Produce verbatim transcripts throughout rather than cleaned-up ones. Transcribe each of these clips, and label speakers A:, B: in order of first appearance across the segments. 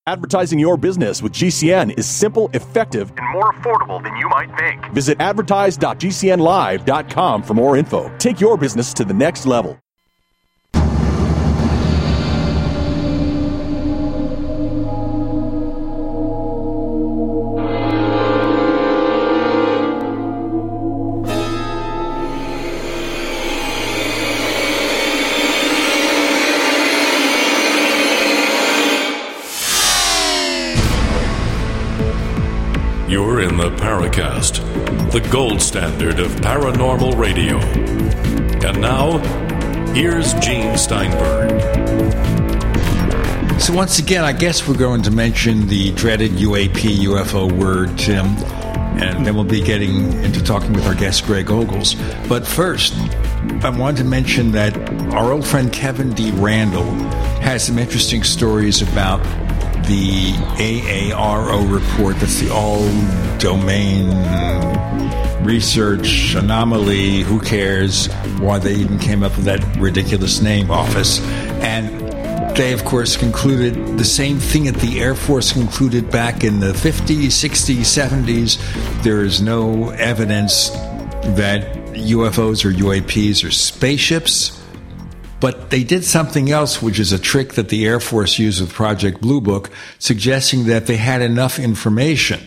A: Advertising your business with G C N is simple, effective, and more affordable than you might think. Visit advertise dot g c n live dot com for more info. Take your business to the next level.
B: You're in the Paracast, the gold standard of paranormal radio. And now, here's Gene Steinberg.
C: So once again, I guess we're going to mention the dreaded U A P, U F O word, Tim, and then we'll be getting into talking with our guest, Greg Ogles. But first, I wanted to mention that our old friend Kevin D. Randall has some interesting stories about the A A R O report. That's the all-domain research anomaly, who cares, why they even came up with that ridiculous name, office. And they, of course, concluded the same thing that the Air Force concluded back in the fifties, sixties, seventies. There is no evidence that U F Os or U A Ps are spaceships. But they did something else, which is a trick that the Air Force used with Project Blue Book, suggesting that they had enough information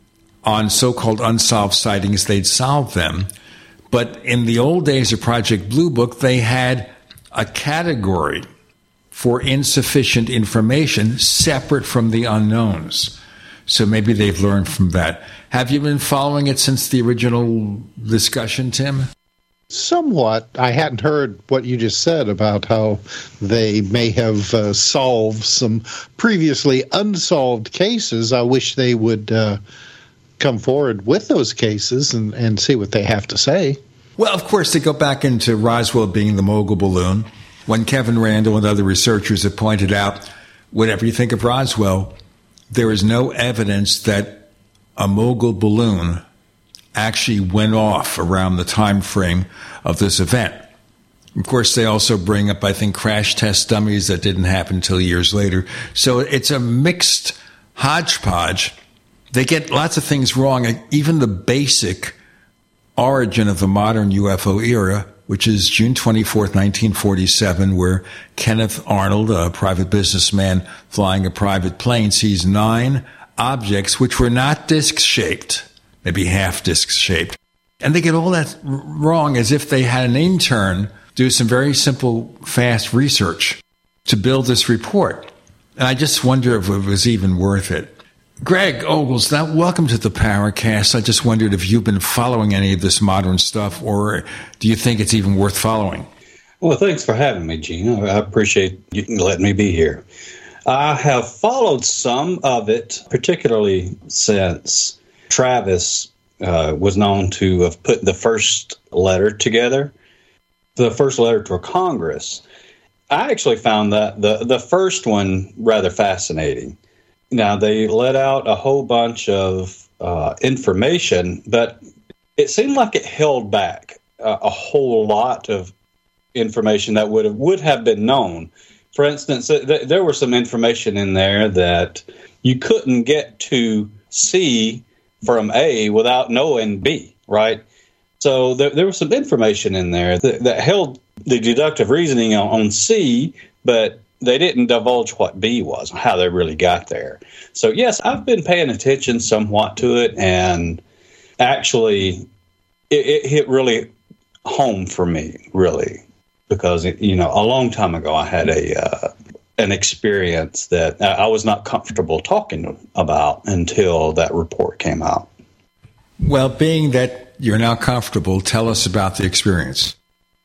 C: on so-called unsolved sightings, they'd solve them. But in the old days of Project Blue Book, they had a category for insufficient information separate from the unknowns. So maybe they've learned from that. Have you been following it since the original discussion, Tim?
D: Somewhat. I hadn't heard what you just said about how they may have uh, solved some previously unsolved cases. I wish they would uh, come forward with those cases and, and see what they have to say.
C: Well, of course, they go back into Roswell being the mogul balloon. When Kevin Randall and other researchers have pointed out, whatever you think of Roswell, there is no evidence that a mogul balloon actually went off around the time frame of this event. Of course, they also bring up, I think, crash test dummies that didn't happen until years later. So it's a mixed hodgepodge. They get lots of things wrong. Even the basic origin of the modern U F O era, which is June twenty-fourth, nineteen forty-seven, where Kenneth Arnold, a private businessman flying a private plane, sees nine objects which were not disc-shaped, maybe half disc-shaped. And they get all that wrong, as if they had an intern do some very simple, fast research to build this report. And I just wonder if it was even worth it. Greg Ogles, now welcome to the Paracast. I just wondered if you've been following any of this modern stuff, or do you think it's even worth following?
E: Well, thanks for having me, Gene. I appreciate you letting me be here. I have followed some of it, particularly since Travis uh, was known to have put the first letter together, the first letter to Congress. I actually found that the, the first one rather fascinating. Now, they let out a whole bunch of uh, information, but it seemed like it held back a, a whole lot of information that would have, would have been known. For instance, th- there was some information in there that you couldn't get to C from A without knowing B, right? So there, there was some information in there that, that held the deductive reasoning on, on C, but they didn't divulge what B was, how they really got there. So, yes, I've been paying attention somewhat to it, and actually it, it hit really home for me, really, because, it, you know, a long time ago I had a uh, an experience that I was not comfortable talking about until that report came out.
C: Well, being that you're now comfortable, tell us about the experience.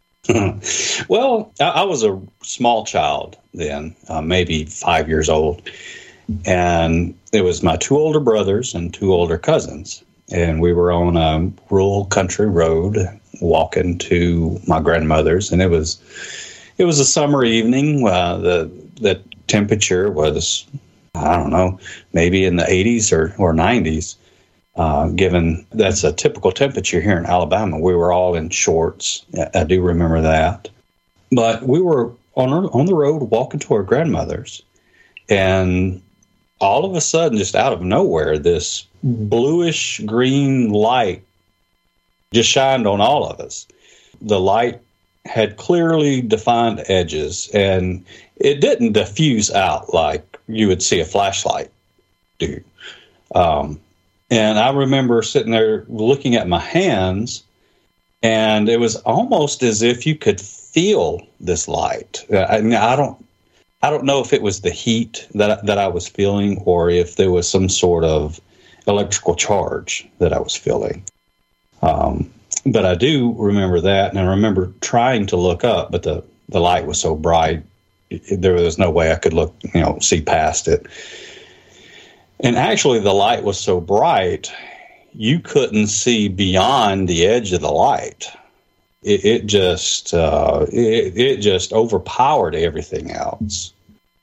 E: Well, I, I was a small child then, uh, maybe five years old. And it was my two older brothers and two older cousins. And we were on a rural country road walking to my grandmother's. And it was it was a summer evening. Uh, the the temperature was, I don't know, maybe in the eighties or, or nineties. Uh, given that's a typical temperature here in Alabama. We were all in shorts. I do remember that. But we were on our, on the road walking to our grandmother's, and all of a sudden, just out of nowhere, this bluish green light just shined on all of us. The light had clearly defined edges, and it didn't diffuse out like you would see a flashlight do. Um, and I remember sitting there looking at my hands, and it was almost as if you could feel this light. I mean, I don't, I don't know if it was the heat that that I was feeling, or if there was some sort of electrical charge that I was feeling. Um, but I do remember that, and I remember trying to look up, but the, the light was so bright, it, there was no way I could look, you know, see past it. And actually, the light was so bright, you couldn't see beyond the edge of the light. It, it just uh, it, it just overpowered everything else.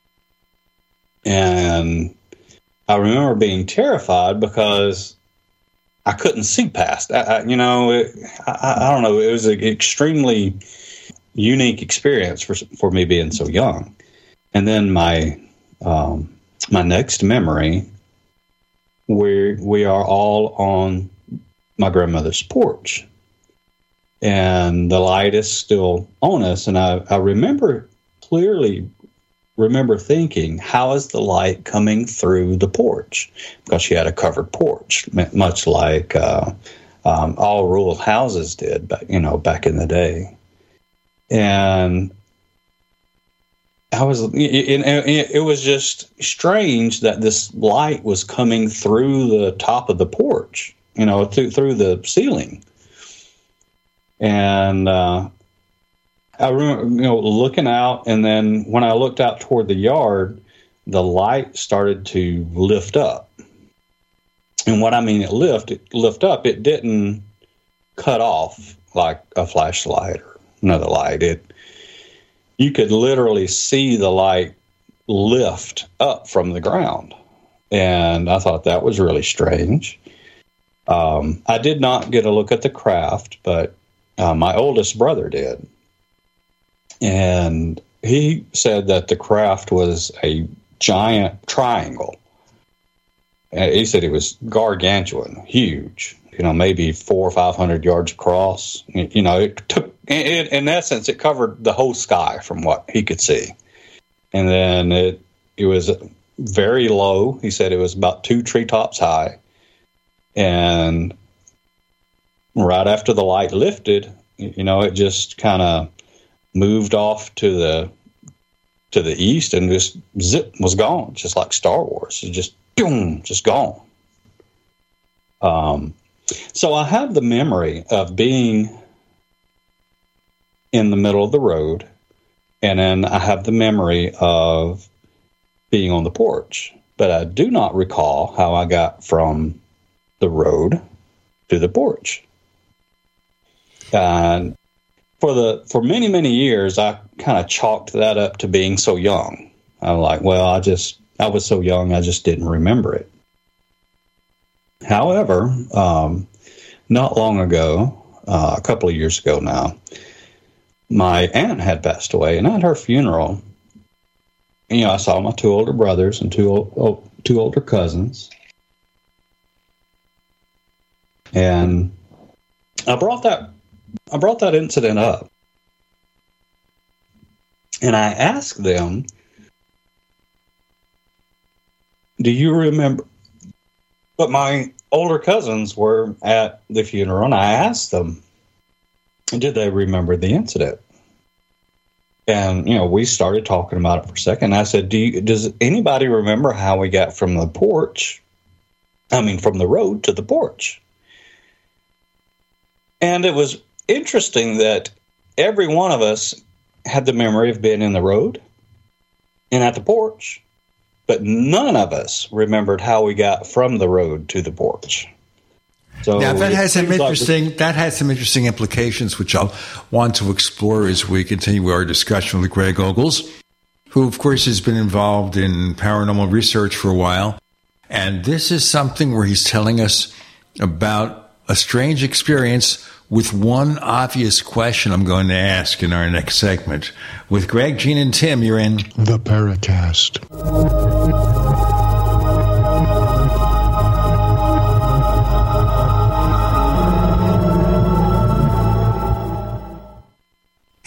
E: And I remember being terrified because I couldn't see past. I, I, you know, it, I, I don't know. It was an extremely unique experience for for me being so young. And then my um, my next memory, we we are all on my grandmother's porch, and the light is still on us. And I, I remember clearly remember thinking, how is the light coming through the porch? Because she had a covered porch, much like uh, um, all rural houses did, back, you know, back in the day. And I was, it, it, it was just strange that this light was coming through the top of the porch, you know, through, through the ceiling. And uh, I remember, you know, looking out, and then when I looked out toward the yard, the light started to lift up. And what I mean, it lift, it lift up, it didn't cut off like a flashlight or another light. It, you could literally see the light lift up from the ground. And I thought that was really strange. Um, I did not get a look at the craft, but uh, my oldest brother did. And he said that the craft was a giant triangle. And he said it was gargantuan, huge, you know, maybe four or five hundred yards across. You know, it took, it, in essence, it covered the whole sky from what he could see. And then it, it was very low. He said it was about two treetops high. And right after the light lifted, you know, it just kind of moved off to the to the east and just zip was gone, just like Star Wars. It just boom, just gone. Um, so I have the memory of being in the middle of the road, and then I have the memory of being on the porch, but I do not recall how I got from the road to the porch. And For the for many, many years, I kind of chalked that up to being so young. I'm like, well, I just, I was so young, I just didn't remember it. However, um, not long ago, uh, a couple of years ago now, my aunt had passed away, and at her funeral, you know, I saw my two older brothers and two, old, two older cousins. And I brought that I brought that incident up, and I asked them, do you remember? But my older cousins were at the funeral, and I asked them, did they remember the incident? And, you know, we started talking about it for a second. I said, do you, does anybody remember how we got from the porch, I mean, from the road to the porch? And it was interesting that every one of us had the memory of being in the road and at the porch, but none of us remembered how we got from the road to the porch. So
C: now that has some interesting
E: like
C: that has some interesting implications, which I'll want to explore as we continue our discussion with Greg Ogles, who of course has been involved in paranormal research for a while, and this is something where he's telling us about a strange experience with one obvious question I'm going to ask in our next segment. With Greg, Gene, and Tim, you're in
D: The Paracast.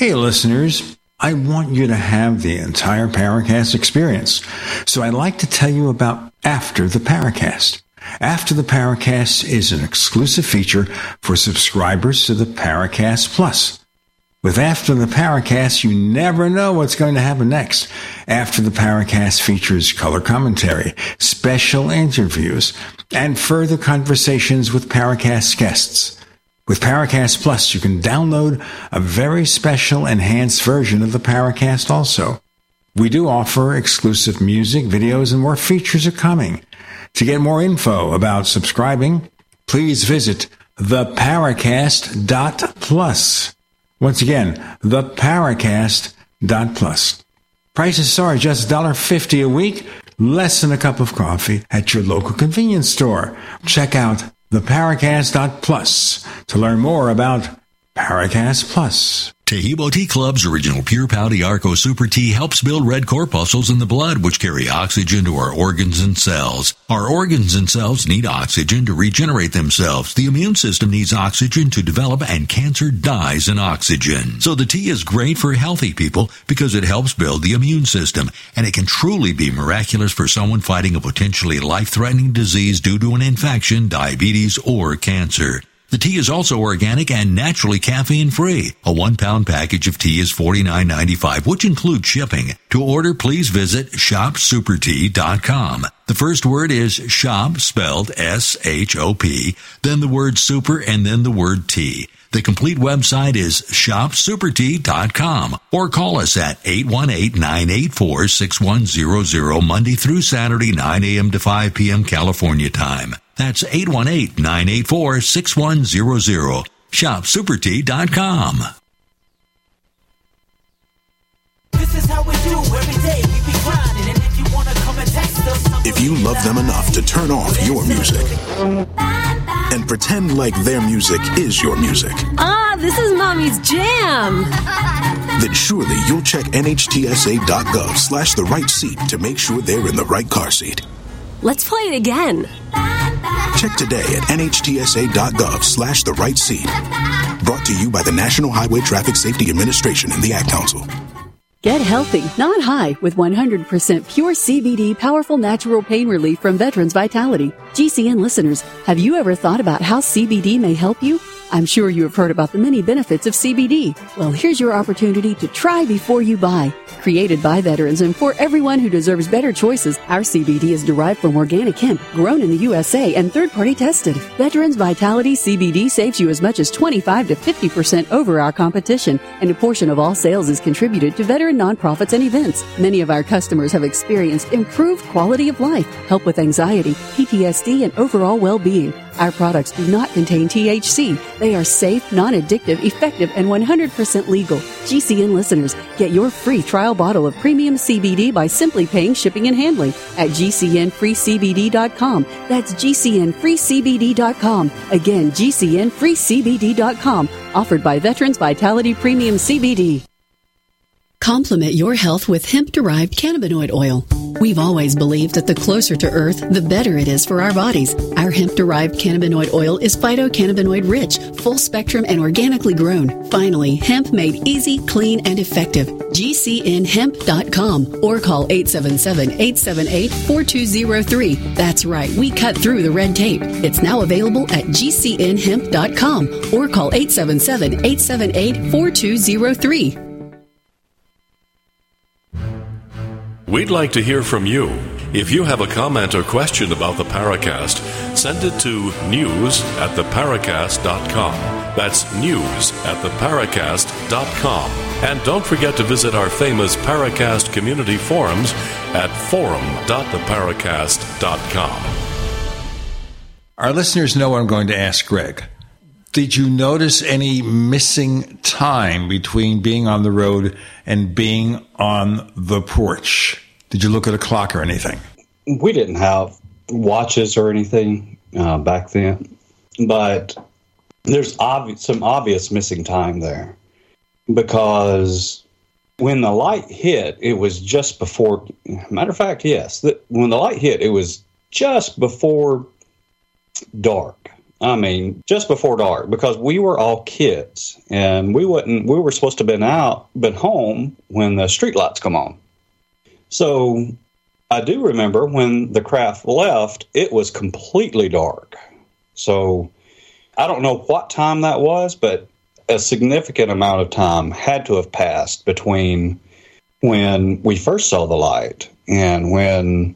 C: Hey, listeners, I want you to have the entire Paracast experience. So I'd like to tell you about After the Paracast. After the Paracast is an exclusive feature for subscribers to the Paracast Plus. With After the Paracast, you never know what's going to happen next. After the Paracast features color commentary, special interviews, and further conversations with Paracast guests. With Paracast Plus, you can download a very special enhanced version of the Paracast also. We do offer exclusive music, videos, and more features are coming. To get more info about subscribing, please visit the paracast dot plus. Once again, the paracast dot plus. Prices are just one dollar fifty a week, less than a cup of coffee at your local convenience store. Check out the paracast dot plus to learn more about Paracast Plus.
F: Tahibo Tea Club's original Pure Pouty Arco Super Tea helps build red corpuscles in the blood, which carry oxygen to our organs and cells. Our organs and cells need oxygen to regenerate themselves. The immune system needs oxygen to develop, and cancer dies in oxygen. So the tea is great for healthy people because it helps build the immune system, and it can truly be miraculous for someone fighting a potentially life-threatening disease due to an infection, diabetes, or cancer. The tea is also organic and naturally caffeine-free. A one-pound package of tea is forty-nine ninety-five, which includes shipping. To order, please visit shop super tea dot com. The first word is shop, spelled S H O P, then the word super, and then the word tea. The complete website is shop super tea dot com, or call us at eight one eight, nine eight four, six one zero zero Monday through Saturday, nine a.m. to five p.m. California time. That's eight one eight, nine eight four, six one zero zero. shop super tea dot com.
G: This is how we do every day. We be grinding, and if you want to come and text us,
H: if you love them enough to turn off your music and pretend like their music is your music.
I: Ah, this is Mommy's jam.
H: Then surely you'll check N H T S A dot gov slash the right seat to make sure they're in the right car seat.
I: Let's play it again.
H: Check today at N H T S A dot gov slash the right seat. Brought to you by the National Highway Traffic Safety Administration and the Ad Council.
J: Get healthy, not high, with one hundred percent pure C B D powerful natural pain relief from Veterans Vitality. G C N listeners, have you ever thought about how C B D may help you? I'm sure you have heard about the many benefits of C B D. Well, here's your opportunity to try before you buy. Created by veterans and for everyone who deserves better choices, our C B D is derived from organic hemp, grown in the U S A and third-party tested. Veterans Vitality C B D saves you as much as twenty-five to fifty percent over our competition, and a portion of all sales is contributed to veteran nonprofits and events. Many of our customers have experienced improved quality of life, help with anxiety, P T S D, and overall well-being. Our products do not contain T H C. They are safe, non-addictive, effective, and one hundred percent legal. G C N listeners, get your free trial bottle of premium C B D by simply paying shipping and handling at G C N free C B D dot com. That's G C N free C B D dot com. Again, G C N free C B D dot com. Offered by Veterans Vitality Premium C B D. Complement your health with hemp-derived cannabinoid oil. We've always believed that the closer to Earth, the better it is for our bodies. Our hemp-derived cannabinoid oil is phytocannabinoid rich, full spectrum, and organically grown. Finally, hemp made easy, clean, and effective. G C N hemp dot com or call eight seven seven, eight seven eight, four two zero three. That's right, we cut through the red tape. It's now available at G C N hemp dot com or call eight seven seven, eight seven eight, four two zero three.
B: We'd like to hear from you. If you have a comment or question about the Paracast, send it to news at the paracast dot com. That's news at the paracast dot com. And don't forget to visit our famous Paracast community forums at forum dot the paracast dot com.
C: Our listeners know what I'm going to ask Greg. Did you notice any missing time between being on the road and being on the porch? Did you look at a clock or anything?
E: We didn't have watches or anything uh, back then, but there's obvi- some obvious missing time there because when the light hit, it was just before, matter of fact, yes, the, when the light hit, it was just before dark. I mean, just before dark, because we were all kids, and we wouldn't. We were supposed to have been out, been home when the street lights come on. So I do remember when the craft left, it was completely dark. So I don't know what time that was, but a significant amount of time had to have passed between when we first saw the light and when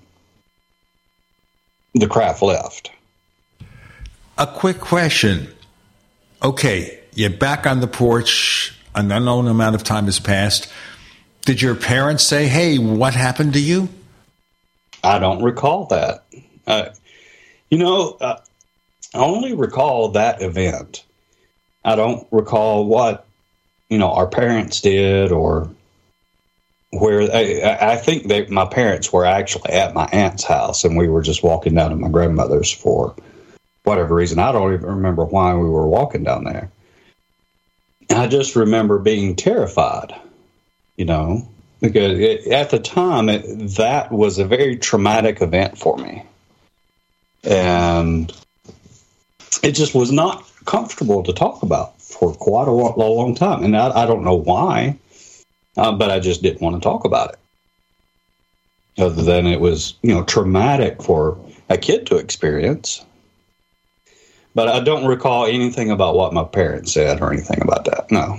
E: the craft left.
C: A quick question. Okay, you're back on the porch. An unknown amount of time has passed. Did your parents say, hey, what happened to you?
E: I don't recall that. Uh, you know, uh, I only recall that event. I don't recall what, you know, our parents did or where. I, I think they, my parents were actually at my aunt's house, and we were just walking down to my grandmother's for whatever reason. I don't even remember why we were walking down there. I just remember being terrified, you know, because it, at the time, it, that was a very traumatic event for me. And it just was not comfortable to talk about for quite a long, long time. And I, I don't know why, uh, but I just didn't want to talk about it. Other than it was, you know, traumatic for a kid to experience. But I don't recall anything about what my parents said or anything about that. No.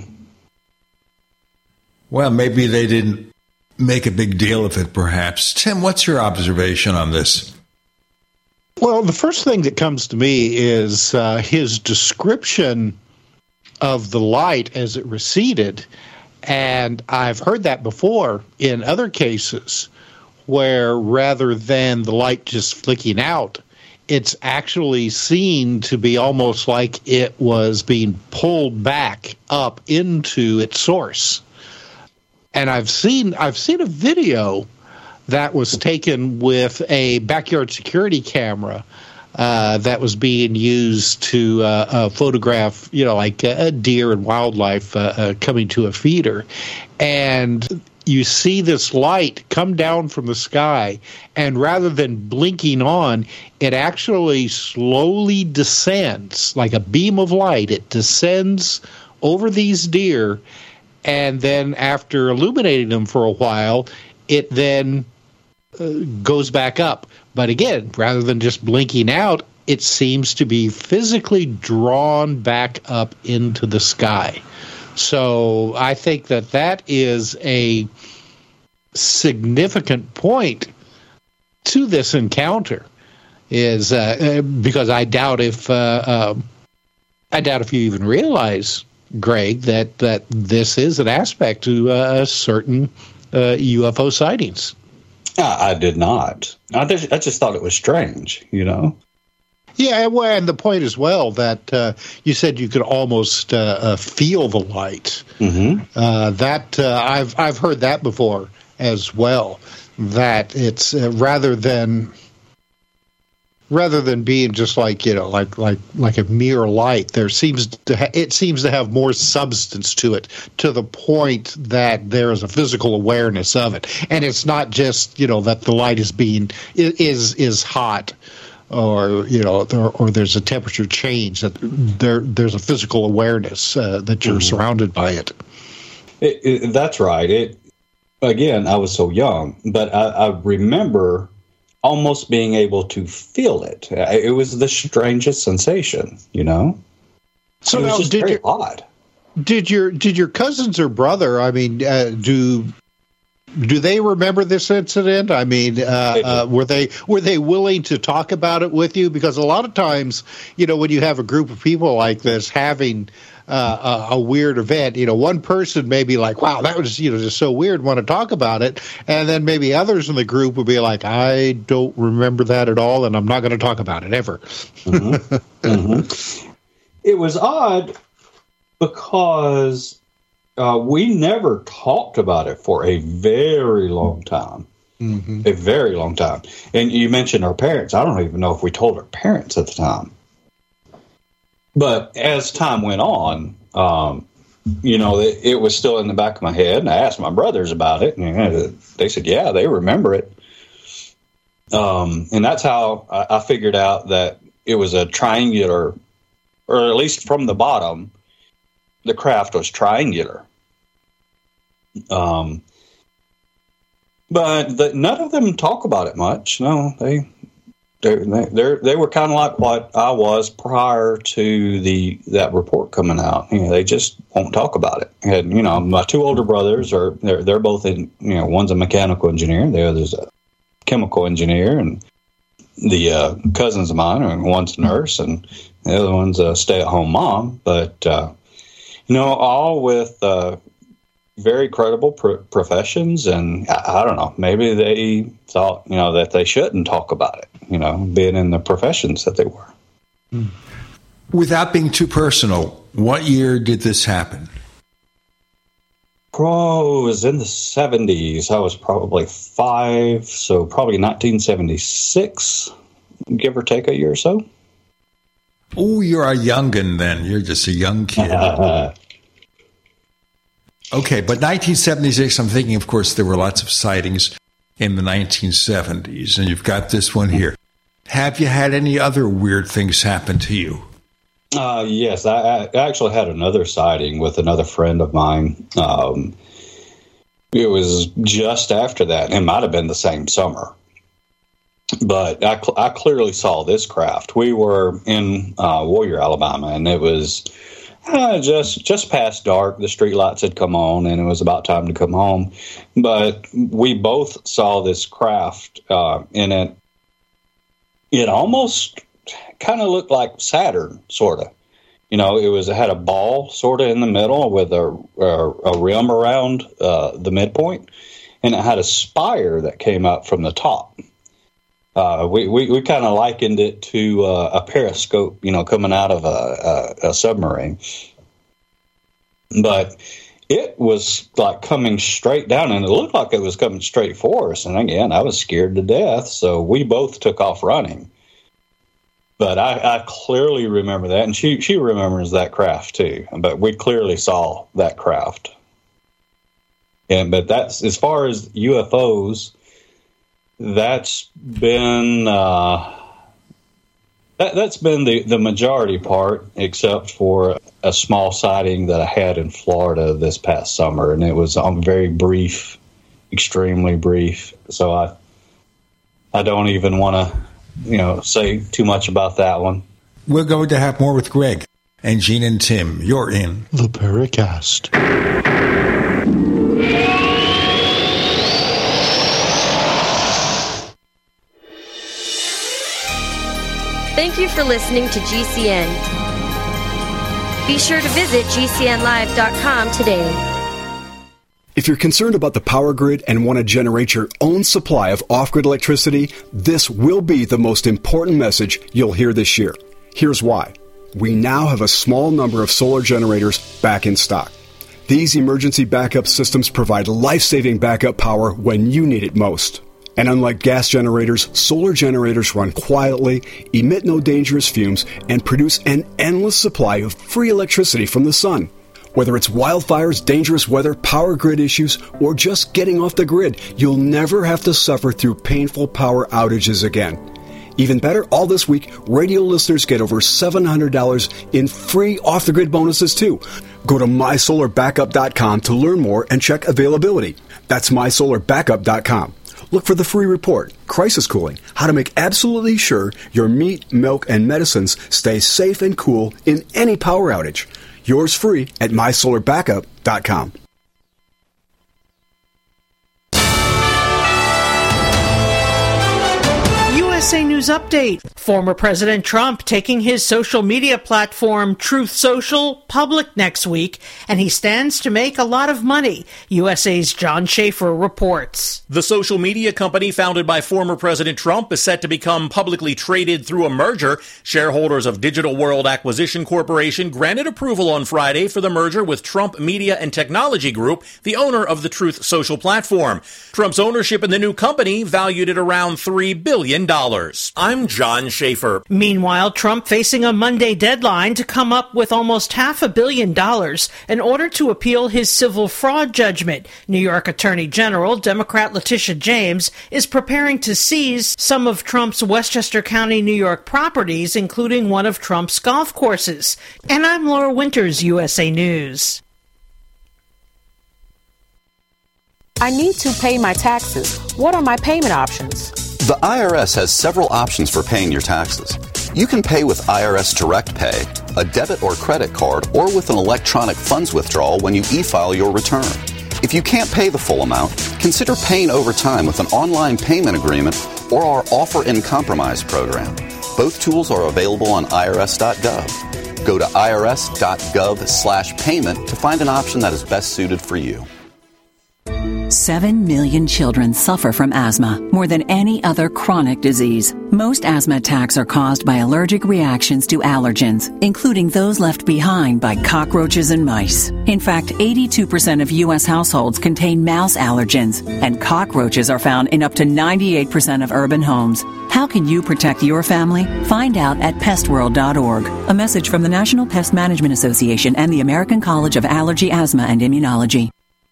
C: Well, maybe they didn't make a big deal of it, perhaps. Tim, what's your observation on this?
D: Well, the first thing that comes to me is uh, his description of the light as it receded. And I've heard that before in other cases where rather than the light just flicking out, it's actually seen to be almost like it was being pulled back up into its source. And I've seen I've seen a video that was taken with a backyard security camera uh, that was being used to uh, uh, photograph, you know, like a deer and wildlife uh, uh, coming to a feeder. And you see this light come down from the sky, and rather than blinking on, it actually slowly descends like a beam of light. It descends over these deer, and then after illuminating them for a while, it then uh, goes back up. But again, rather than just blinking out, it seems to be physically drawn back up into the sky. So I think that that is a significant point to this encounter, is uh, because I doubt if uh, uh, I doubt if you even realize, Greg, that that this is an aspect to uh, certain uh, U F O sightings.
E: I, I did not. I just, I just thought it was strange, you know.
D: Yeah, well, and the point as well that uh, you said you could almost uh, uh, feel the light.
E: Mm-hmm.
D: Uh, that uh, I've I've heard that before as well. That it's uh, rather than rather than being just like you know like like like a mere light, there seems to ha- it seems to have more substance to it, to the point that there is a physical awareness of it, and it's not just you know that the light is being is is hot. Or you know, or, or there's a temperature change. That there, there's a physical awareness uh, that you're mm-hmm. surrounded by it.
E: It, it. That's right. It again, I was so young, but I, I remember almost being able to feel it. It was the strangest sensation, you know.
D: So
E: it was
D: now,
E: just
D: did
E: very
D: your,
E: odd.
D: Did your did your cousins or brother? I mean, uh, do. Do they remember this incident? I mean, uh, uh, were they were they willing to talk about it with you? Because a lot of times, you know, when you have a group of people like this having uh, a, a weird event, you know, one person may be like, "Wow, that was you know just so weird," want to talk about it, and then maybe others in the group will be like, "I don't remember that at all, and I'm not going to talk about it ever."
E: Mm-hmm. Mm-hmm. It was odd because. Uh, we never talked about it for a very long time. Mm-hmm. A very long time. And you mentioned our parents. I don't even know if we told our parents at the time. But as time went on, um, you know, it, it was still in the back of my head. And I asked my brothers about it. And they said, yeah, they remember it. Um, and that's how I, I figured out that it was a triangular or at least from the bottom, the craft was triangular. Um, but the, none of them talk about it much. No, they they they they were kind of like what I was prior to the that report coming out. You know, they just won't talk about it. And you know, my two older brothers are they're they're both in. You know, one's a mechanical engineer, the other's a chemical engineer, and the uh, cousins of mine, are one's a nurse, and the other one's a stay-at-home mom. But uh, you know, all with uh, very credible pro- professions, and I, I don't know, maybe they thought, you know, that they shouldn't talk about it, you know, being in the professions that they were.
C: Without being too personal, what year did this happen?
E: Oh, it was in the seventies. I was probably five, so probably nineteen seventy-six, give or take a year or so.
C: Oh, you're a youngin' then. You're just a young kid. Okay, but nineteen seventy-six, I'm thinking, of course, there were lots of sightings in the nineteen seventies, and you've got this one here. Have you had any other weird things happen to you?
E: Uh, yes, I, I actually had another sighting with another friend of mine. Um, it was just after that. It might have been the same summer. But I, cl- I clearly saw this craft. We were in uh, Warrior, Alabama, and it was uh, just just past dark. The street lights had come on, and it was about time to come home. But we both saw this craft, uh, and it, it almost kind of looked like Saturn, sort of. You know, it was it had a ball sort of in the middle with a, a, a rim around uh, the midpoint, and it had a spire that came up from the top. Uh, we we, we kind of likened it to uh, a periscope, you know, coming out of a, a, a submarine. But it was like coming straight down, and it looked like it was coming straight for us. And again, I was scared to death, so we both took off running. But I, I clearly remember that, and she, she remembers that craft too. But we clearly saw that craft. And but that's as far as U F Os. That's been uh, that that's been the, the majority part, except for a small sighting that I had in Florida this past summer, and it was um, very brief, extremely brief. So I I don't even want to, you know, say too much about that one.
C: We're going to have more with Greg and Gene and Tim. You're in
D: the Paracast.
K: Thank you for listening to G C N. Be sure to visit G C N live dot com today.
L: If you're concerned about the power grid and want to generate your own supply of off-grid electricity, this will be the most important message you'll hear this year. Here's why. We now have a small number of solar generators back in stock. These emergency backup systems provide life-saving backup power when you need it most. And unlike gas generators, solar generators run quietly, emit no dangerous fumes, and produce an endless supply of free electricity from the sun. Whether it's wildfires, dangerous weather, power grid issues, or just getting off the grid, you'll never have to suffer through painful power outages again. Even better, all this week, radio listeners get over seven hundred dollars in free off-the-grid bonuses, too. Go to my solar backup dot com to learn more and check availability. That's my solar backup dot com. Look for the free report, Crisis Cooling, how to make absolutely sure your meat, milk, and medicines stay safe and cool in any power outage. Yours free at my solar backup dot com.
M: U S A News Update. Former President Trump taking his social media platform Truth Social public next week, and he stands to make a lot of money. U S A's John Schaefer reports.
N: The social media company founded by former President Trump is set to become publicly traded through a merger. Shareholders of Digital World Acquisition Corporation granted approval on Friday for the merger with Trump Media and Technology Group, the owner of the Truth Social platform. Trump's ownership in the new company valued at around three billion dollars. dollars. I'm John Schaefer.
M: Meanwhile, Trump facing a Monday deadline to come up with almost half a billion dollars in order to appeal his civil fraud judgment. New York Attorney General Democrat Letitia James is preparing to seize some of Trump's Westchester County, New York properties, including one of Trump's golf courses. And I'm Laura Winters, U S A News.
O: I need to pay my taxes. What are my payment options?
P: The I R S has several options for paying your taxes. You can pay with I R S Direct Pay, a debit or credit card, or with an electronic funds withdrawal when you e-file your return. If you can't pay the full amount, consider paying over time with an online payment agreement or our Offer in Compromise program. Both tools are available on I R S dot gov. Go to I R S dot gov slash payment to find an option that is best suited for you.
Q: Seven million children suffer from asthma, more than any other chronic disease. Most asthma attacks are caused by allergic reactions to allergens, including those left behind by cockroaches and mice. In fact, eighty-two percent of U S households contain mouse allergens, and cockroaches are found in up to ninety-eight percent of urban homes. How can you protect your family? Find out at pest world dot org. A message from the National Pest Management Association and the American College of Allergy, Asthma, and Immunology.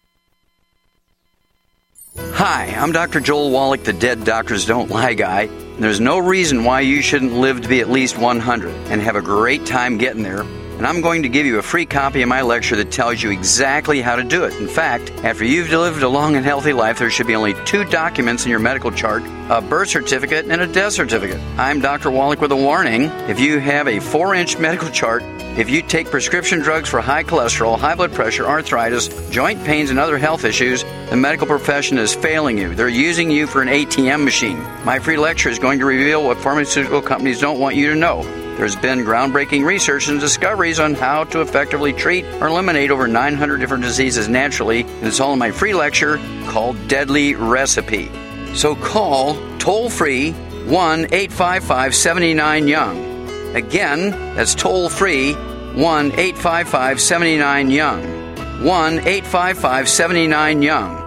R: Hi, I'm Doctor Joel Wallach, the Dead Doctors Don't Lie guy. There's no reason why you shouldn't live to be at least one hundred and have a great time getting there. And I'm going to give you a free copy of my lecture that tells you exactly how to do it. In fact, after you've lived a long and healthy life, there should be only two documents in your medical chart, a birth certificate and a death certificate. I'm Doctor Wallach with a warning. If you have a four-inch medical chart, if you take prescription drugs for high cholesterol, high blood pressure, arthritis, joint pains, and other health issues, the medical profession is failing you. They're using you for an A T M machine. My free lecture is going to reveal what pharmaceutical companies don't want you to know. There's been groundbreaking research and discoveries on how to effectively treat or eliminate over nine hundred different diseases naturally, and it's all in my free lecture called Deadly Recipe. So call toll-free one eight five five, seven nine, young. Again, that's toll-free one eight five five, seven nine, young. one eight five five, seven nine, young.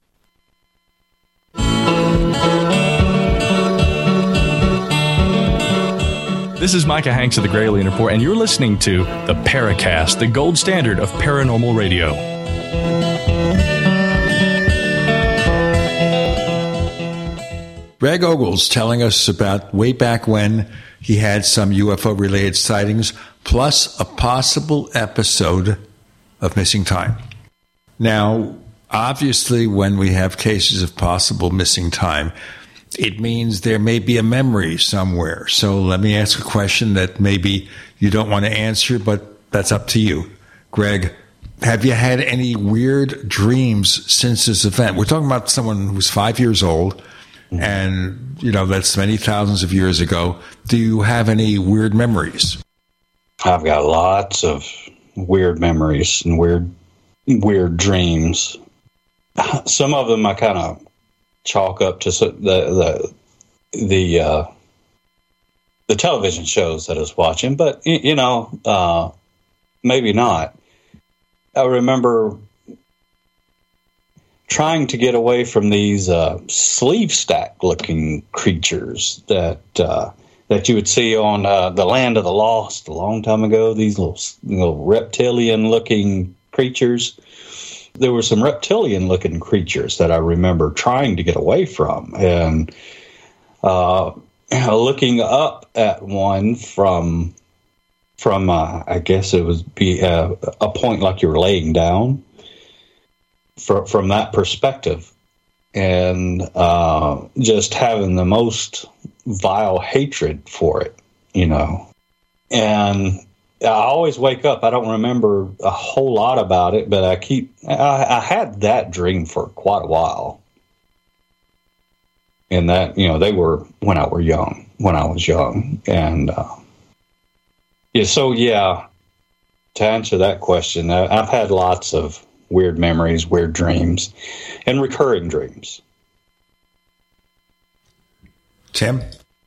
S: This is Micah Hanks of the Gralien Report, and you're listening to the Paracast, the gold standard of paranormal radio.
C: Greg Ogles telling us about way back when he had some U F O-related sightings, plus a possible episode of missing time. Now, obviously, when we have cases of possible missing time, it means there may be a memory somewhere. So let me ask a question that maybe you don't want to answer, but that's up to you. Greg, have you had any weird dreams since this event? We're talking about someone who's five years old, and, you know, that's many thousands of years ago. Do you have any weird memories?
E: I've got lots of weird memories and weird, weird dreams. Some of them I kind of chalk up to the the the uh, the television shows that I was watching, but you know, uh, maybe not. I remember trying to get away from these uh, sleeve stack looking creatures that uh, that you would see on uh, the Land of the Lost a long time ago. These little little reptilian looking creatures. There were some reptilian-looking creatures that I remember trying to get away from, and uh, looking up at one from from uh, I guess it was be a, a point like you were laying down. For, from that perspective, and uh, just having the most vile hatred for it, you know, and I always wake up. I don't remember a whole lot about it, but I keep. I, I had that dream for quite a while, and that you know they were when I were young. When I was young, and uh, yeah. So yeah, to answer that question, I, I've had lots of weird memories, weird dreams, and recurring dreams.
C: Tim?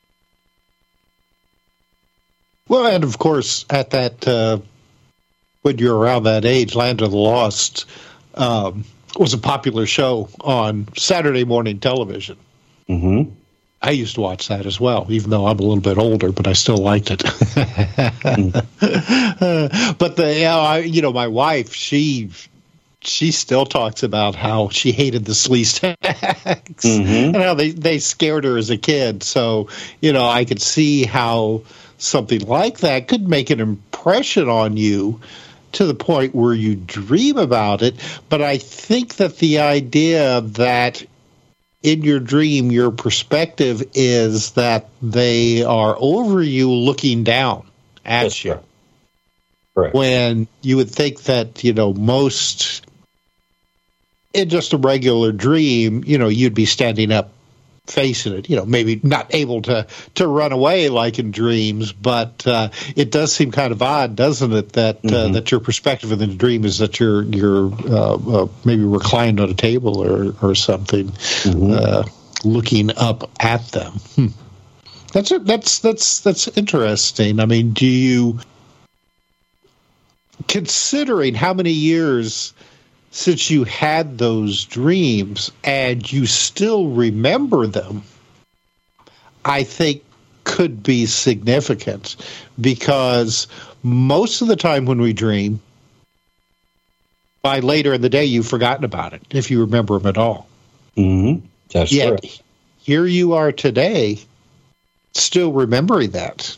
D: Well, and of course, at that, uh, when you're around that age, Land of the Lost um, was a popular show on Saturday morning television.
E: Mm-hmm.
D: I used to watch that as well, even though I'm a little bit older, but I still liked it. mm. uh, but the, you know, I, you know, my wife, she she still talks about how she hated the Sleestaks mm-hmm. and how they, they scared her as a kid. So, you know, I could see how something like that could make an impression on you to the point where you dream about it. But I think that the idea that in your dream, your perspective is that they are over you looking down at That's you.
E: Correct.
D: When you would think that, you know, most in just a regular dream, you know, you'd be standing up facing it, you know, maybe not able to, to run away like in dreams, but uh, it does seem kind of odd, doesn't it, that mm-hmm. uh, that your perspective in the dream is that you're you're uh, uh, maybe reclined on a table or or something, mm-hmm. uh, looking up at them. Hmm. That's a, that's that's that's interesting. I mean, do you, considering how many years since you had those dreams and you still remember them, I think could be significant, because most of the time when we dream, by later in the day, you've forgotten about it, if you remember them at all.
E: Mm-hmm. That's
D: Yet,
E: true.
D: Here you are today, still remembering that.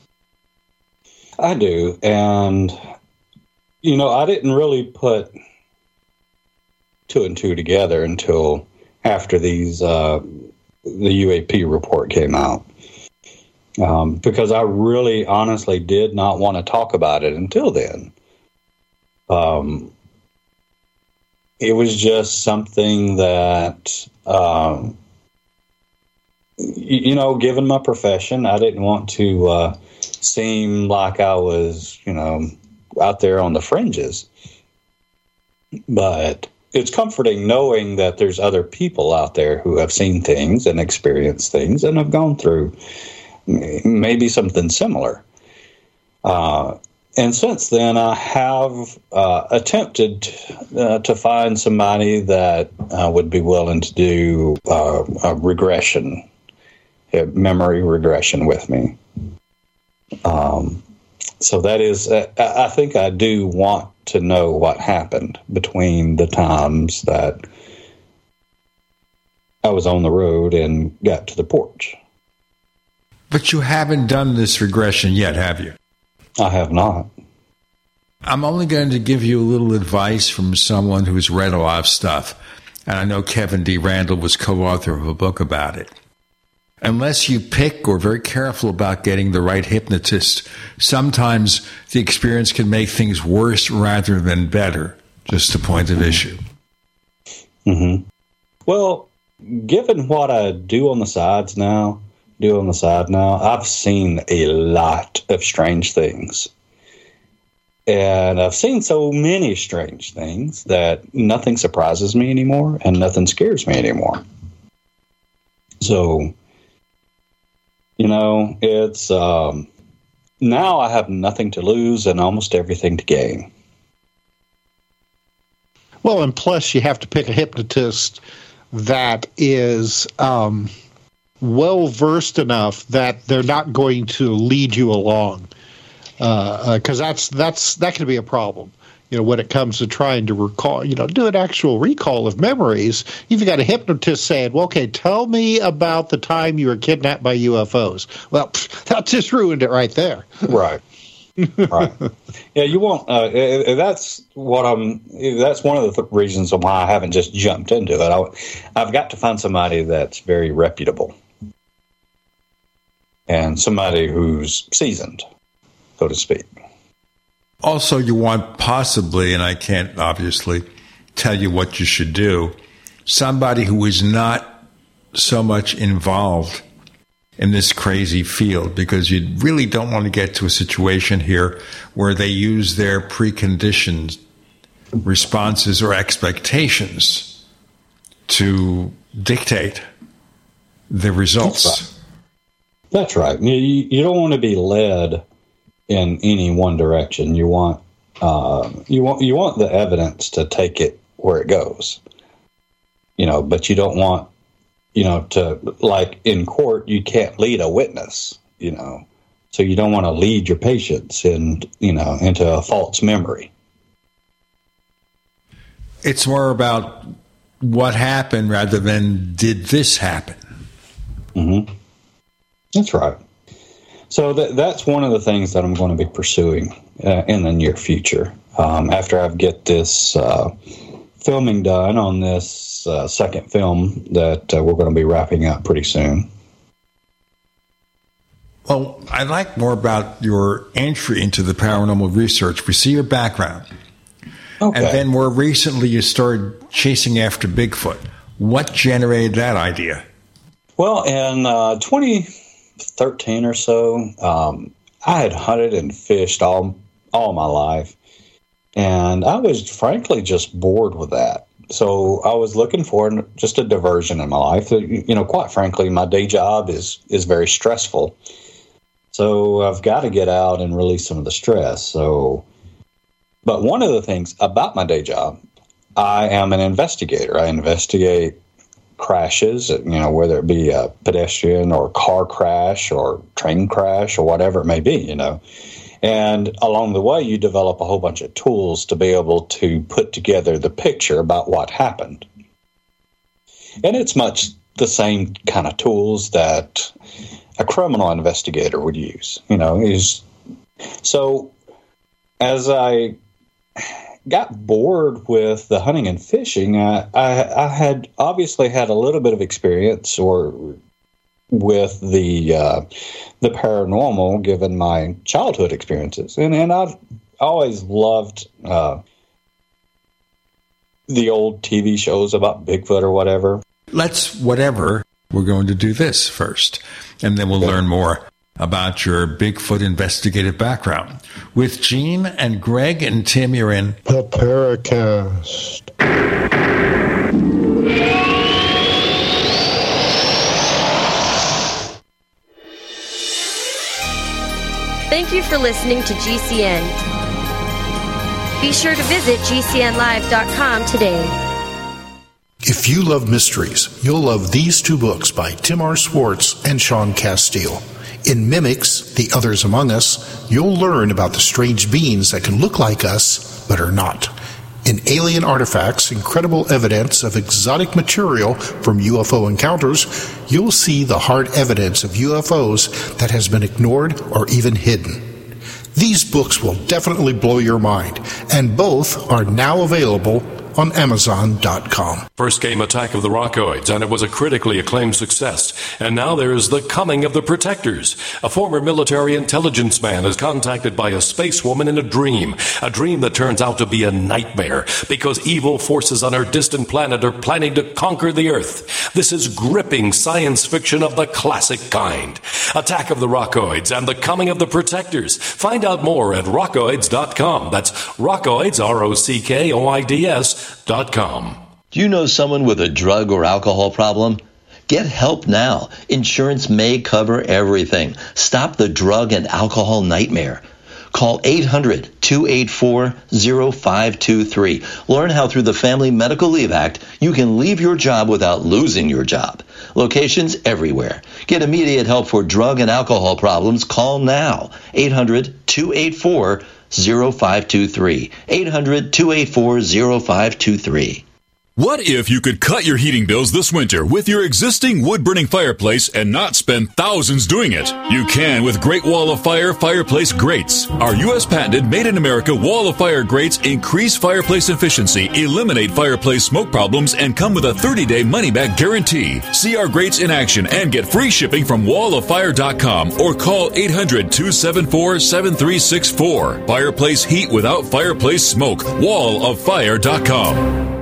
E: I do. And, you know, I didn't really put two and two together until after these uh, the U A P report came out, um, because I really honestly did not want to talk about it until then. Um, it was just something that, um, you, you know, given my profession, I didn't want to uh, seem like I was, you know, out there on the fringes. But it's comforting knowing that there's other people out there who have seen things and experienced things and have gone through maybe something similar. Uh, and since then, I have uh, attempted uh, to find somebody that uh, would be willing to do uh, a regression, a memory regression with me. Um, so that is, uh, I think I do want to know what happened between the times that I was on the road and got to the porch.
C: But you haven't done this regression yet, have you?
E: I have not.
C: I'm only going to give you a little advice from someone who's read a lot of stuff. And I know Kevin D. Randle was co-author of a book about it. Unless you pick or very careful about getting the right hypnotist, sometimes the experience can make things worse rather than better. Just a point of issue.
E: Mm-hmm. Well, given what I do on the sides now, do on the side now, I've seen a lot of strange things. And I've seen so many strange things that nothing surprises me anymore and nothing scares me anymore. So, you know, it's um, now I have nothing to lose and almost everything to gain.
D: Well, and plus you have to pick a hypnotist that is um, well-versed enough that they're not going to lead you along. Because uh, uh, that's that's that can be a problem, you know, when it comes to trying to recall, you know, do an actual recall of memories. You've got a hypnotist saying, "Well, okay, tell me about the time you were kidnapped by U F Os." Well, pff, that just ruined it right there.
E: Right, right. Yeah, you want. Uh, that's what I'm. That's one of the th- reasons why I haven't just jumped into it. I, I've got to find somebody that's very reputable and somebody who's seasoned, so to speak.
C: Also, you want possibly, and I can't obviously tell you what you should do, somebody who is not so much involved in this crazy field, because you really don't want to get to a situation here where they use their preconditioned responses or expectations to dictate the results.
E: That's right. That's right. You, you don't want to be led in any one direction. You want uh, you want you want the evidence to take it where it goes, you know. But you don't want you know, to like in court, you can't lead a witness, you know, so you don't want to lead your patients in, you know, into a false memory.
C: It's more about what happened rather than did this happen.
E: Mm-hmm. That's right. So that, that's one of the things that I'm going to be pursuing uh, in the near future. Um, after I get this uh, filming done on this uh, second film that uh, we're going to be wrapping up pretty soon.
C: Well, I'd like more about your entry into the paranormal research. We see your background. Okay. And then more recently, you started chasing after Bigfoot. What generated that idea?
E: Well, in uh, twenty thirteen or so, um, I had hunted and fished all all my life, and I was frankly just bored with that. So I was looking for just a diversion in my life. You know, quite frankly, my day job is is very stressful. So I've got to get out and release some of the stress. So, but one of the things about my day job, I am an investigator. I investigate crashes, you know, whether it be a pedestrian or car crash or train crash or whatever it may be, you know. And along the way, you develop a whole bunch of tools to be able to put together the picture about what happened. And it's much the same kind of tools that a criminal investigator would use, you know. Is so as I got bored with the hunting and fishing, I, I, I had obviously had a little bit of experience or with the uh, the paranormal, given my childhood experiences, and and I've always loved uh, the old T V shows about Bigfoot or whatever.
C: Let's whatever. We're going to do this first, and then we'll yeah. learn more about your Bigfoot investigative background. With Gene and Greg and Tim, you're in
D: the Paracast.
K: Thank you for listening to G C N. Be sure to visit G C N live dot com today.
T: If you love mysteries, you'll love these two books by Tim R. Swartz and Sean Castile. In Mimics, The Others Among Us, you'll learn about the strange beings that can look like us, but are not. In Alien Artifacts, Incredible Evidence of Exotic Material from U F O Encounters, you'll see the hard evidence of U F Os that has been ignored or even hidden. These books will definitely blow your mind, and both are now available on Amazon dot com.
B: First came Attack of the Rockoids, and it was a critically acclaimed success. And now there's The Coming of the Protectors. A former military intelligence man is contacted by a space woman in a dream. A dream that turns out to be a nightmare, because evil forces on her distant planet are planning to conquer the Earth. This is gripping science fiction of the classic kind. Attack of the Rockoids and The Coming of the Protectors. Find out more at rockoids dot com. That's Rockoids, R O C K O I D S, dot com.
U: Do you know someone with a drug or alcohol problem? Get help now. Insurance may cover everything. Stop the drug and alcohol nightmare. Call eight hundred, two eight four, zero five two three. Learn how through the Family Medical Leave Act you can leave your job without losing your job. Locations everywhere. Get immediate help for drug and alcohol problems. Call now. eight hundred, two eight four, zero five two three. eight hundred, two eight four, zero five two three.
V: What if you could cut your heating bills this winter with your existing wood-burning fireplace and not spend thousands doing it? You can with Great Wall of Fire fireplace grates. Our U S patented made-in-America Wall of Fire grates increase fireplace efficiency, eliminate fireplace smoke problems, and come with a thirty-day money-back guarantee. See our grates in action and get free shipping from wall of fire dot com or call eight hundred, two seven four, seven three six four. Fireplace heat without fireplace smoke. wall of fire dot com.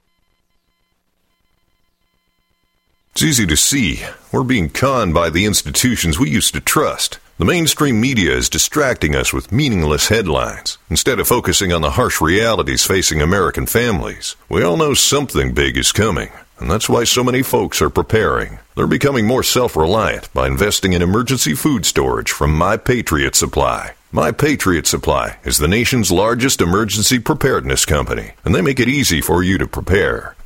W: It's easy to see. We're being conned by the institutions we used to trust. The mainstream media is distracting us with meaningless headlines, instead of focusing on the harsh realities facing American families. We all know something big is coming, and that's why so many folks are preparing. They're becoming more self-reliant by investing in emergency food storage from My Patriot Supply. My Patriot Supply is the nation's largest emergency preparedness company, and they make it easy for you to prepare.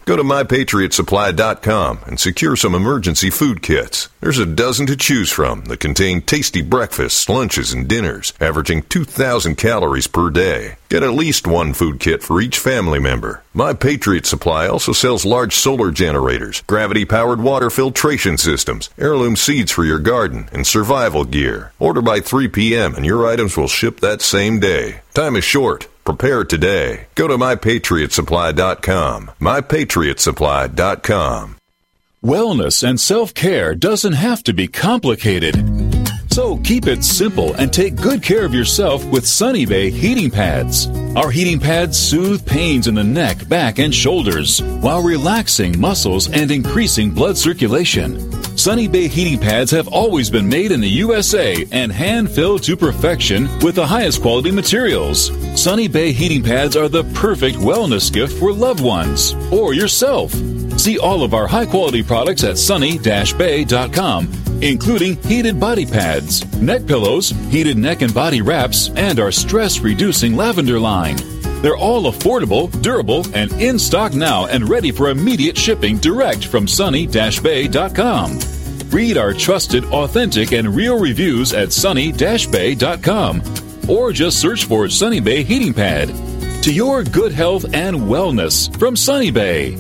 W: Go to my patriot supply dot com and secure some emergency food kits. There's a dozen to choose from that contain tasty breakfasts, lunches, and dinners, averaging two thousand calories per day. Get at least one food kit for each family member. My Patriot Supply also sells large solar generators, gravity-powered water filtration systems, heirloom seeds for your garden, and survival gear. Order by three p.m. and your items will ship that same day. Time is short. Prepare today. Go to my patriot supply dot com. my patriot supply dot com.
V: Wellness and self-care doesn't have to be complicated. So keep it simple and take good care of yourself with Sunny Bay heating pads. Our heating pads soothe pains in the neck, back, and shoulders while relaxing muscles and increasing blood circulation. Sunny Bay heating pads have always been made in the U S A and hand-filled to perfection with the highest quality materials. Sunny Bay heating pads are the perfect wellness gift for loved ones or yourself. See all of our high-quality products at sunny dash bay dot com, including heated body pads, neck pillows, heated neck and body wraps, and our stress-reducing lavender line. They're all affordable, durable, and in stock now and ready for immediate shipping direct from sunny dash bay dot com. Read our trusted, authentic, and real reviews at sunny dash bay dot com or just search for Sunny Bay Heating Pad. To your good health and wellness from Sunny Bay.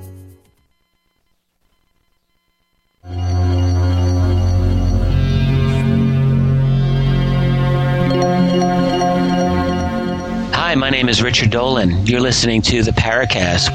A: Hi, my name is Richard Dolan. You're listening to the Paracast.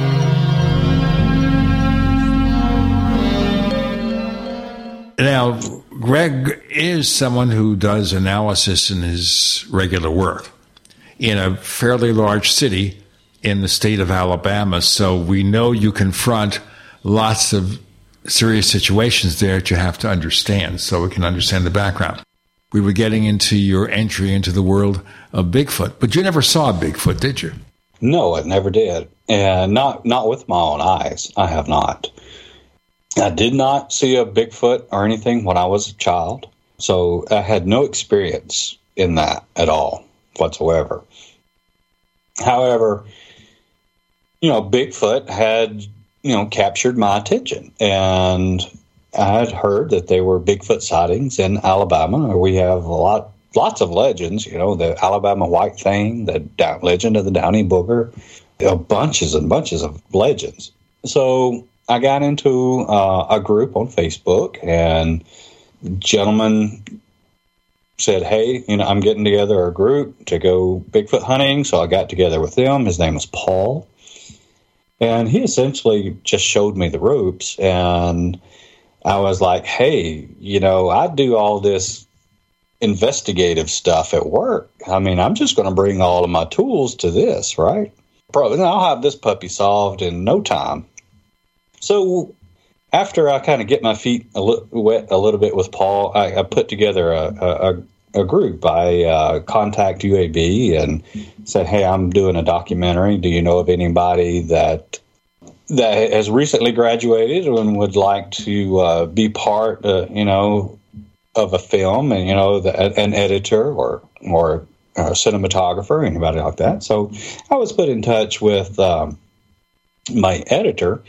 C: Now, Greg is someone who does analysis in his regular work in a fairly large city in the state of Alabama, so we know you confront lots of serious situations there that you have to understand, so we can understand the background. We were getting into your entry into the world of Bigfoot, but you never saw Bigfoot, did you?
E: No, I never did, and not not with my own eyes. I have not. I did not see a Bigfoot or anything when I was a child, so I had no experience in that at all whatsoever. However, you know, Bigfoot had, you know, captured my attention, and I had heard that there were Bigfoot sightings in Alabama. We have a lot, lots of legends, you know, the Alabama White Thing, the down, legend of the Downy Booger, you know, bunches and bunches of legends. So I got into uh, a group on Facebook, and the gentleman said, hey, you know, I'm getting together a group to go Bigfoot hunting. So I got together with them. His name was Paul. And he essentially just showed me the ropes, and I was like, hey, you know, I do all this investigative stuff at work. I mean, I'm just going to bring all of my tools to this, right? Probably, I'll have this puppy solved in no time. So after I kind of get my feet a li- wet a little bit with Paul, I, I put together a, a, a group. I uh, contact U A B and said, hey, I'm doing a documentary. Do you know of anybody that that has recently graduated and would like to uh, be part, uh, you know, of a film, and, you know, the, an editor or or a cinematographer, anybody like that. So I was put in touch with um, my editor,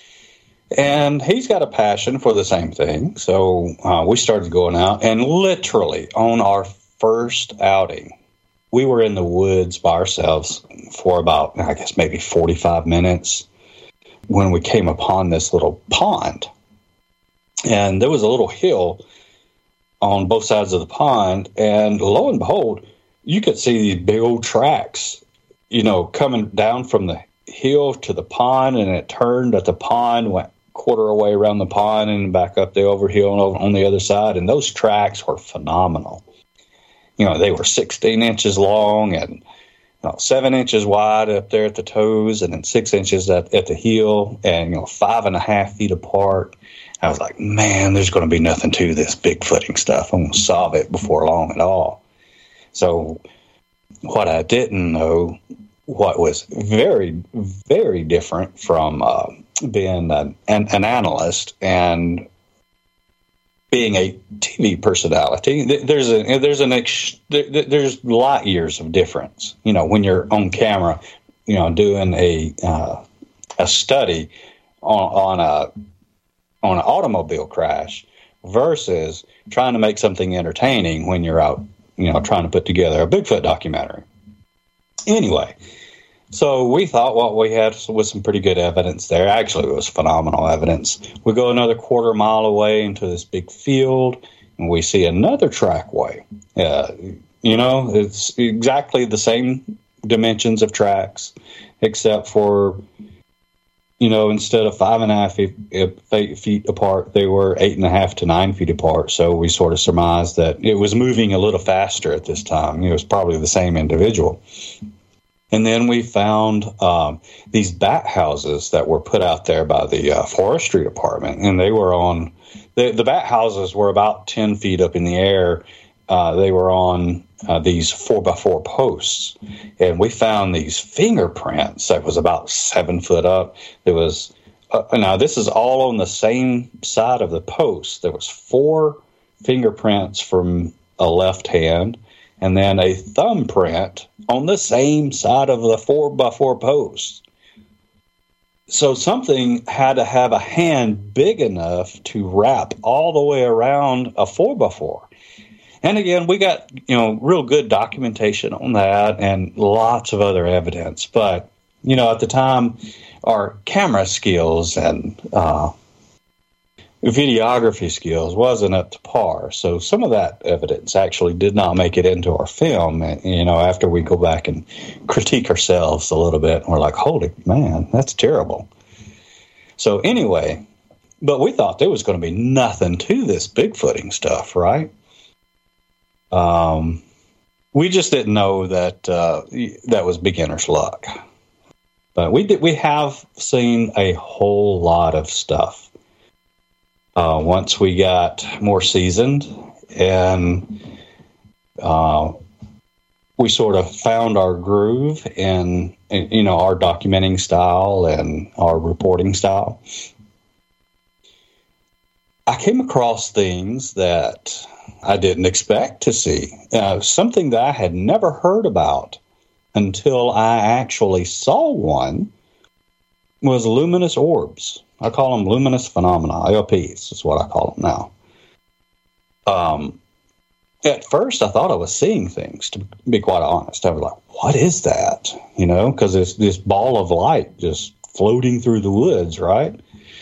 E: and he's got a passion for the same thing. So uh, we started going out, and literally on our first outing, we were in the woods by ourselves for about, I guess, maybe forty-five minutes. When we came upon this little pond, and there was a little hill on both sides of the pond, and lo and behold, you could see these big old tracks, you know, coming down from the hill to the pond, and it turned at the pond, went quarter away around the pond and back up the overhill and over on the other side, and those tracks were phenomenal. You know, they were sixteen inches long and know, seven inches wide up there at the toes, and then six inches at, at the heel, and, you know, five and a half feet apart. I was like, man, there's going to be nothing to this Bigfooting stuff. I'm going to solve it before long at all. So what I didn't know, what was very, very different from uh, being an, an, an analyst and being a T V personality, there's a there's an ex, there's light years of difference. You know, when you're on camera, you know, doing a uh, a study on, on a on an automobile crash versus trying to make something entertaining when you're out, you know, trying to put together a Bigfoot documentary. Anyway, so we thought what we had was some pretty good evidence there. Actually, it was phenomenal evidence. We go another quarter mile away into this big field, and we see another trackway. Uh, you know, it's exactly the same dimensions of tracks, except for, you know, instead of five and a half feet, eight feet apart, they were eight and a half to nine feet apart. So we sort of surmised that it was moving a little faster at this time. It was probably the same individual. And then we found um, these bat houses that were put out there by the uh, forestry department, and they were on the, the bat houses were about ten feet up in the air. Uh, they were on uh, these four by four posts, and we found these fingerprints that was about seven foot up. There was uh, now this is all on the same side of the post. There was four fingerprints from a left hand, and then a thumbprint on the same side of the four by four post. So something had to have a hand big enough to wrap all the way around a four by four. And again, we got, you know, real good documentation on that and lots of other evidence. But, you know, at the time, our camera skills and uh, videography skills wasn't up to par. So some of that evidence actually did not make it into our film. And, you know, after we go back and critique ourselves a little bit, we're like, holy man, that's terrible. So anyway, but we thought there was going to be nothing to this Bigfooting stuff, right? Um, we just didn't know that uh, that was beginner's luck. But we did, we have seen a whole lot of stuff. Uh, once we got more seasoned and uh, we sort of found our groove and, and, you know, our documenting style and our reporting style, I came across things that I didn't expect to see. Uh, something that I had never heard about until I actually saw one was luminous orbs. I call them luminous phenomena, L Ps is what I call them now. Um, at first, I thought I was seeing things, to be quite honest. I was like, what is that? You know, because it's this ball of light just floating through the woods, right?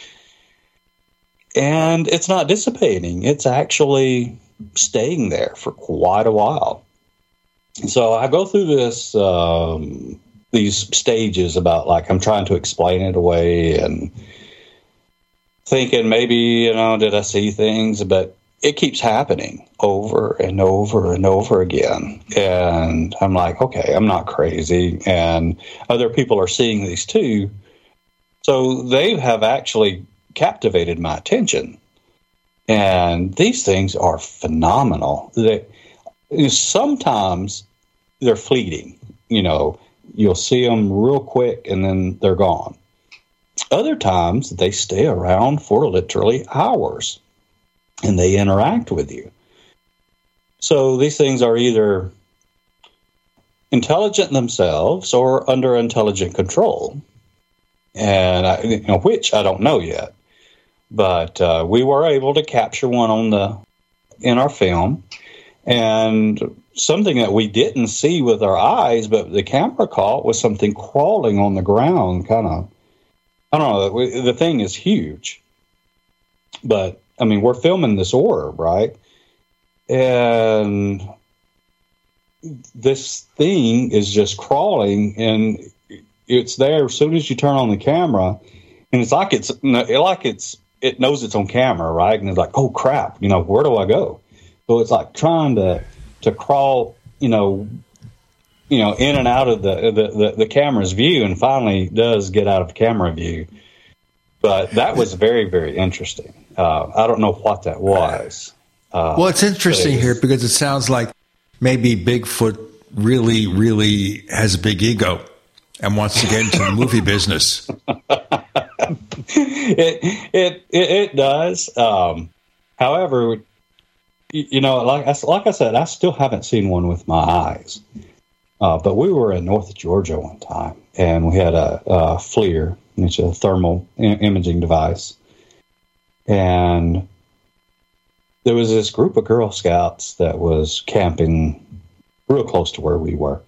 E: And it's not dissipating. It's actually staying there for quite a while. So I go through this, um, these stages about, like, I'm trying to explain it away and thinking maybe, you know, did I see things? But it keeps happening over and over and over again. And I'm like, okay, I'm not crazy. And other people are seeing these too. So they have actually captivated my attention. And these things are phenomenal. They, sometimes they're fleeting. You know, you'll see them real quick and then they're gone. Other times they stay around for literally hours and they interact with you. So these things are either intelligent themselves or under intelligent control. And I, you know, which I don't know yet. But uh, we were able to capture one on the in our film, and something that we didn't see with our eyes, but the camera caught, was something crawling on the ground. Kind of, I don't know. The thing is huge, but I mean, we're filming this orb, right? And this thing is just crawling, and it's there as soon as you turn on the camera, and it's like it's like it's. It knows it's on camera, right? And it's like, oh crap, you know, where do I go? So it's like trying to to crawl, you know, you know, in and out of the the, the, the camera's view, and finally does get out of camera view. But that was very, very interesting. Uh, I don't know what that was. Uh,
C: well, it's interesting it here because it sounds like maybe Bigfoot really, really has a big ego and wants to get into the movie business.
E: It, it it it does. Um, however, you, you know, like I, like I said, I still haven't seen one with my eyes. Uh, but we were in North Georgia one time, and we had a, a FLIR, which is a thermal I- imaging device. And there was this group of Girl Scouts that was camping real close to where we were.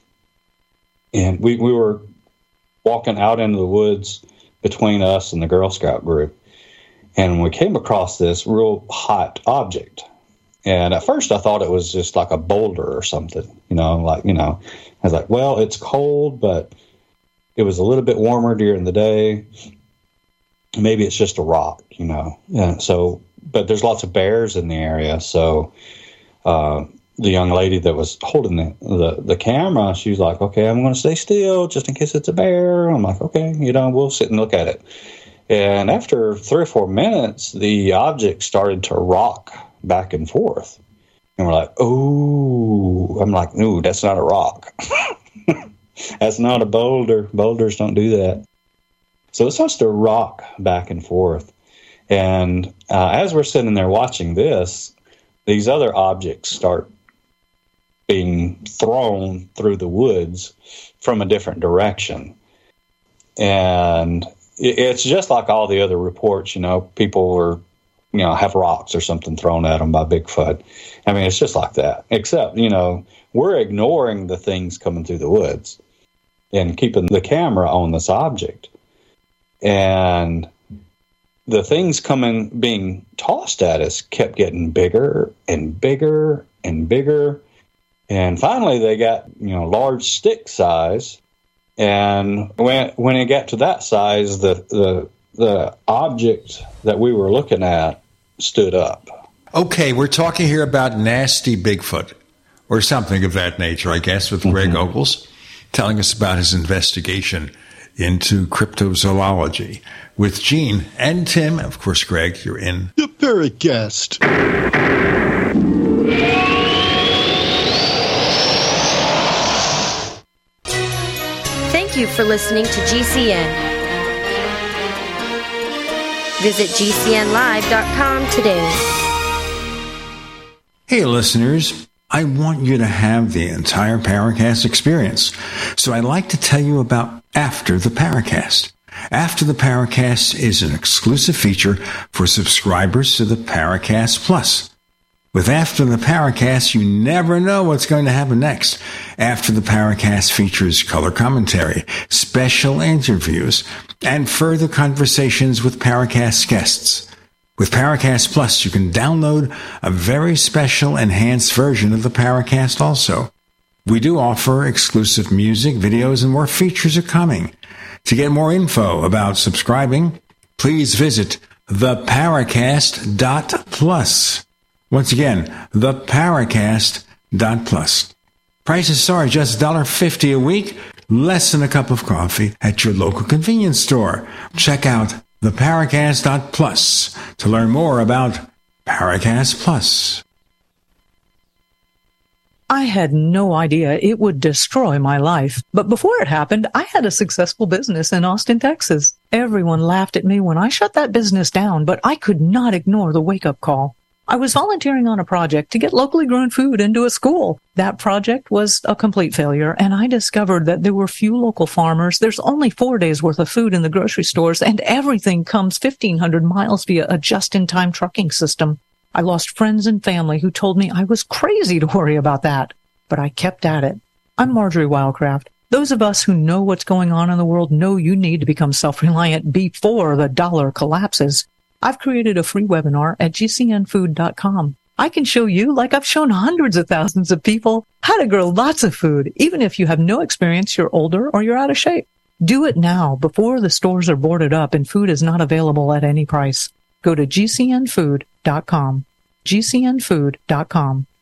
E: And we, we were walking out into the woods between us and the Girl Scout group. And we came across this real hot object. And at first I thought it was just like a boulder or something, you know, like, you know, I was like, well, it's cold, but it was a little bit warmer during the day. Maybe it's just a rock, you know. And so, but there's lots of bears in the area. So uh, the young lady that was holding the, the, the camera, she was like, okay, I'm going to stay still just in case it's a bear. I'm like, okay, you know, we'll sit and look at it. And after three or four minutes, the object started to rock back and forth. And we're like, oh, I'm like, no, that's not a rock. That's not a boulder. Boulders don't do that. So it starts to rock back and forth. And uh, as we're sitting there watching this, these other objects start being thrown through the woods from a different direction. And it's just like all the other reports, you know, people were, you know, have rocks or something thrown at them by Bigfoot. I mean, it's just like that, except, you know, we're ignoring the things coming through the woods and keeping the camera on this object. And the things coming, being tossed at us kept getting bigger and bigger and bigger. And finally they got, you know, large stick size. And when when it got to that size, the, the the object that we were looking at stood up.
C: Okay, we're talking here about nasty Bigfoot, or something of that nature, I guess, with Greg mm-hmm. Ogles, telling us about his investigation into cryptozoology. With Gene and Tim, of course, Greg, you're in
D: the Paracast.
K: Thank you for listening to G C N. Visit G C N live dot com today.
C: Hey, listeners, I want you to have the entire Paracast experience. So I'd like to tell you about After the Paracast. After the Paracast is an exclusive feature for subscribers to the Paracast Plus. With After the Paracast, you never know what's going to happen next. After the Paracast features color commentary, special interviews, and further conversations with Paracast guests. With Paracast Plus, you can download a very special enhanced version of the Paracast also. We do offer exclusive music, videos, and more features are coming. To get more info about subscribing, please visit the paracast dot plus. Once again, the paracast dot plus. Prices are just one dollar fifty a week, less than a cup of coffee at your local convenience store. Check out the paracast dot plus to learn more about Paracast Plus.
F: I had no idea it would destroy my life. But before it happened, I had a successful business in Austin, Texas. Everyone laughed at me when I shut that business down, but I could not ignore the wake-up call. I was volunteering on a project to get locally grown food into a school. That project was a complete failure, and I discovered that there were few local farmers. There's only four days worth of food in the grocery stores, and everything comes fifteen hundred miles via a just-in-time trucking system. I lost friends and family who told me I was crazy to worry about that, but I kept at it. I'm Marjorie Wildcraft. Those of us who know what's going on in the world know you need to become self-reliant before the dollar collapses. I've created a free webinar at G C N food dot com. I can show you, like I've shown hundreds of thousands of people, how to grow lots of food, even if you have no experience, you're older, or you're out of shape. Do it now, before the stores are boarded up and food is not available at any price. Go to G C N food dot com. G C N food dot com.